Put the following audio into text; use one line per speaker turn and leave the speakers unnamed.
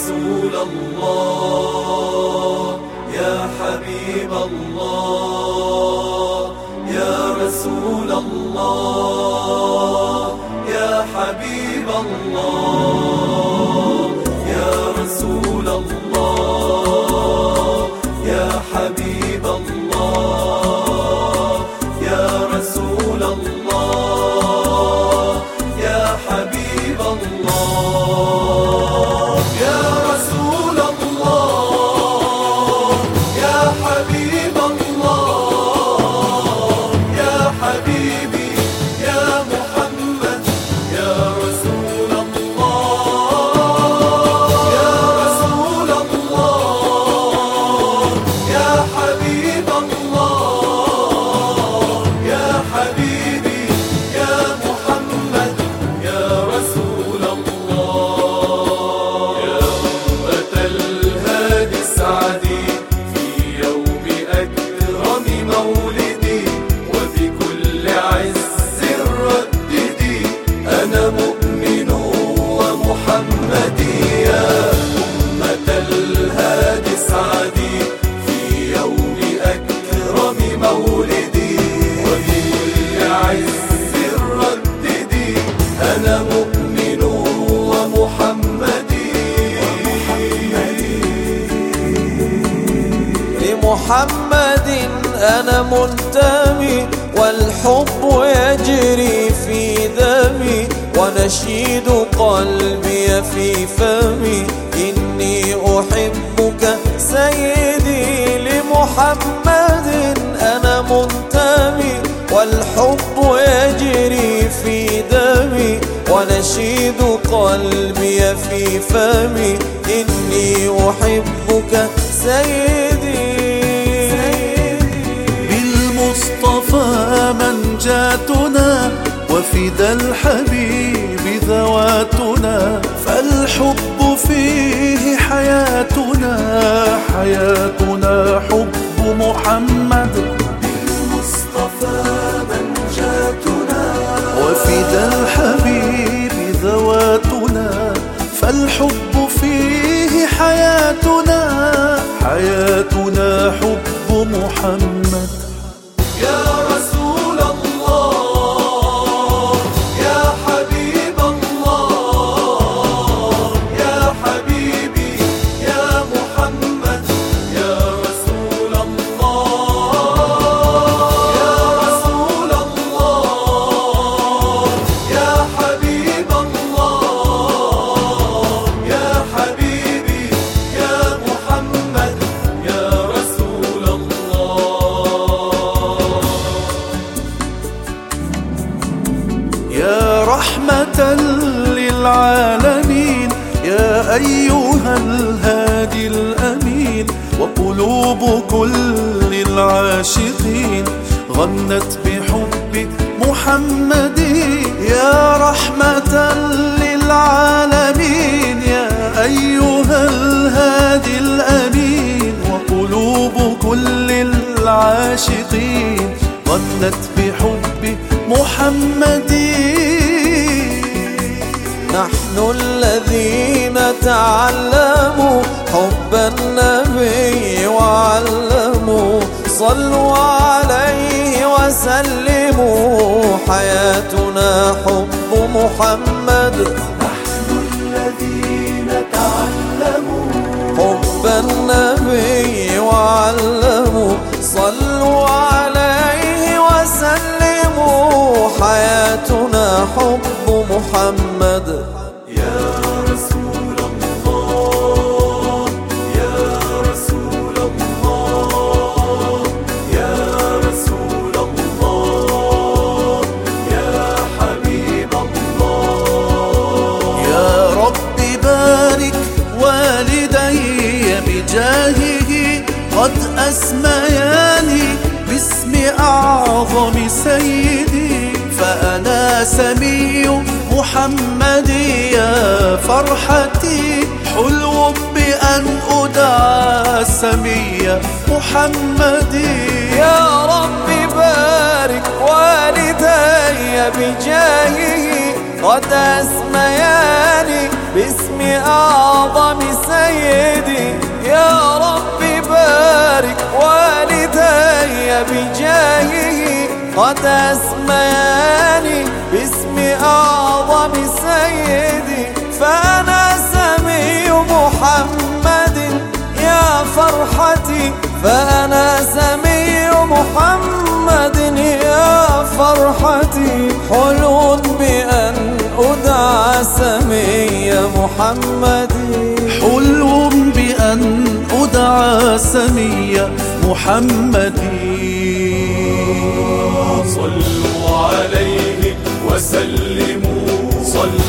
رسول الله يا حبيب الله يا رسول الله يا حبيب الله يا رسول الله يا حبيب الله يا رسول الله يا حبيب الله يا رسول الله يا حبيب الله يا حبيبي يا محمد يا رسول الله يا رسول الله يا حبيب الله يا حبيبي يا محمد يا رسول الله يا أمة الهادي السعدي في يوم أكرم مولدي وفي كل عز رددي أنا مؤمن ومحمدي يا أمة الهادي السعدي في يوم أكرم مولدي وفي كل عز رددي أنا مؤمن ومحمدي
لمحمد أنا منتمي والحب يجري في دمي ونشيد قلبي في فمي إني أحبك سيدي لمحمد أنا منتمي والحب يجري في دمي ونشيد قلبي في فمي إني أحبك سيدي
بالمصطفى منجاتنا وفدى الحبيب ذواتنا فالحب فيه حياتنا حياتنا حب محمد
بالمصطفى منجاتنا
وفدى الحبيب ذواتنا فالحب فيه حياتنا حياتنا حب محمد
يا رسول الله يا حبيب الله يا حبيبي يا محمد يا رسول الله يا رسول الله يا حبيب الله يا حبيبي يا محمد يا رسول الله
يا رحمة للعالمين يا أيها الهادي الأمين وقلوب كل العاشقين غنت بحب محمد يا رحمة للعالمين يا أيها الهادي الأمين وقلوب كل العاشقين غنت بحب محمد
نحن الذين تعلموا حب النبي وعلموا صلوا عليه وسلموا حياتنا حب محمد
نحن الذين تعلموا
حب النبي وعلموا صلوا عليه وسلموا حياتنا حب محمد
يا رسول الله يا رسول الله يا رسول الله يا حبيب الله
يا رب بارك والدي بجاهه قد أسمياني باسم أعظم سيدي فأنا سمي محمد يا فرحتي حلو بأن أدعى سمي محمد
يا رب بارك والدي بجاهه قد أسمياني باسم أعظم سيدي سيدي يا رب بارك والدي بجاهه قد أسمياني باسم أعظم سيدي فأنا سمي محمد يا فرحتي فأنا سمي محمد يا فرحتي حلو بأن أدعى سمي محمد
حلو بأن أدعى سمي محمد
صلوا عليه وسلموا